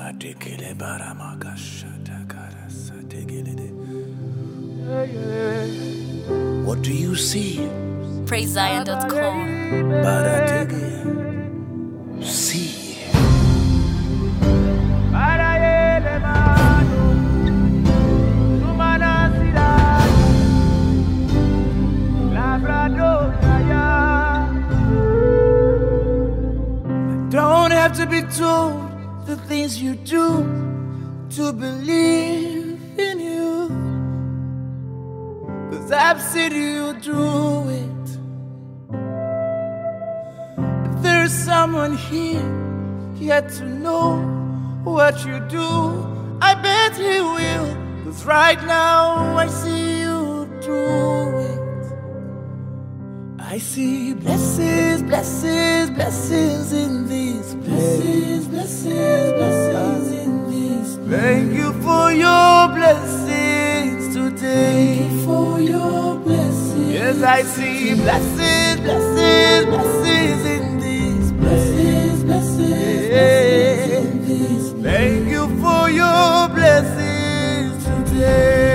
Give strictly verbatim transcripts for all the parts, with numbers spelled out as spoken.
Atikele baramakashata karasa tegelede. What do you see? praise zion dot com. Baratege. See. Don't have to be told the things you do to believe in you, 'cause I've seen you do it. If there's someone here yet to know what you do, I bet he will, 'cause right now I see you do it. I see blessings, blessings, blessings in these blessings, blessings, blessings in these. Thank you for your blessings today. Thank you for your blessings. Yes, I see blessings, blessings, blessings in these blessings, blessings, blessings in these. Thank you for your blessings today.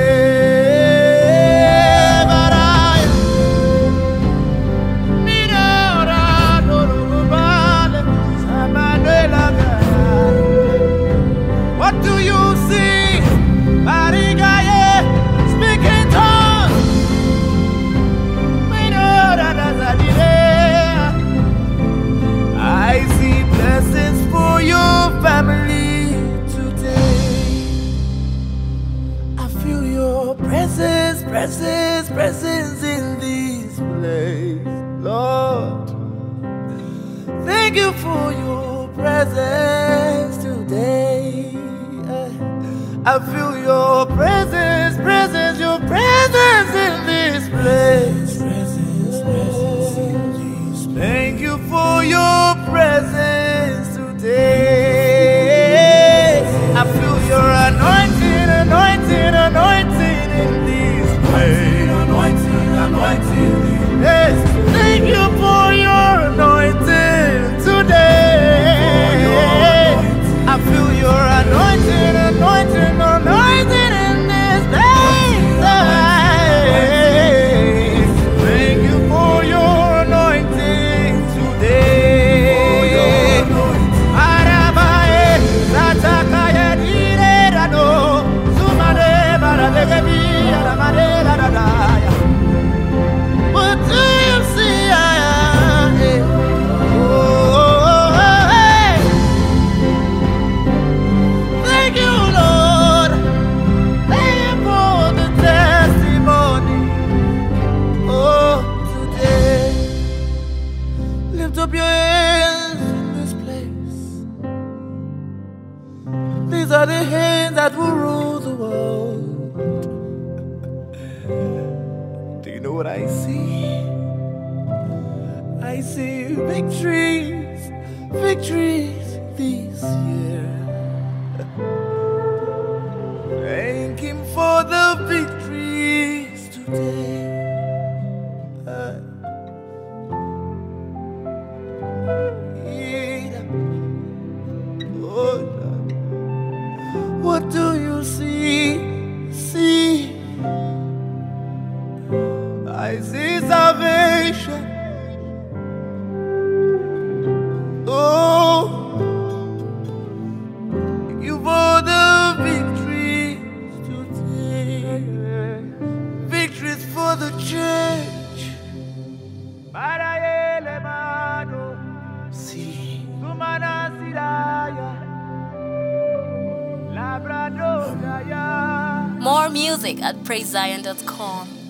What do you see? Marigaye, speak in tongues. We know that as I delay, I see blessings for your family today. I feel your presence, presence, presence in this place, Lord. Thank you for your presence today. I feel your presence, presence, your presence in this place. Presence, presence in this place. Thank you for your presence today. I feel your anointing, anointing, anointing in this place. Anointing, anointing. Yes, thank you for your anointing today. I feel your anointing, anointing, anointing in this place. Thank you for your anointing today. Arabae, Satakaye, Dirado, Sumade, Baradegabi, Aramade, Radaya. What do you see? Up your hands in this place. These are the hands that will rule the world. Do you know what I see? I see victories, victories this year. Thank Him for the victories today. Uh, What do you see? See, I see salvation. Oh, thank you for the victories today. Victories for the church. See. More music at praise zion dot com.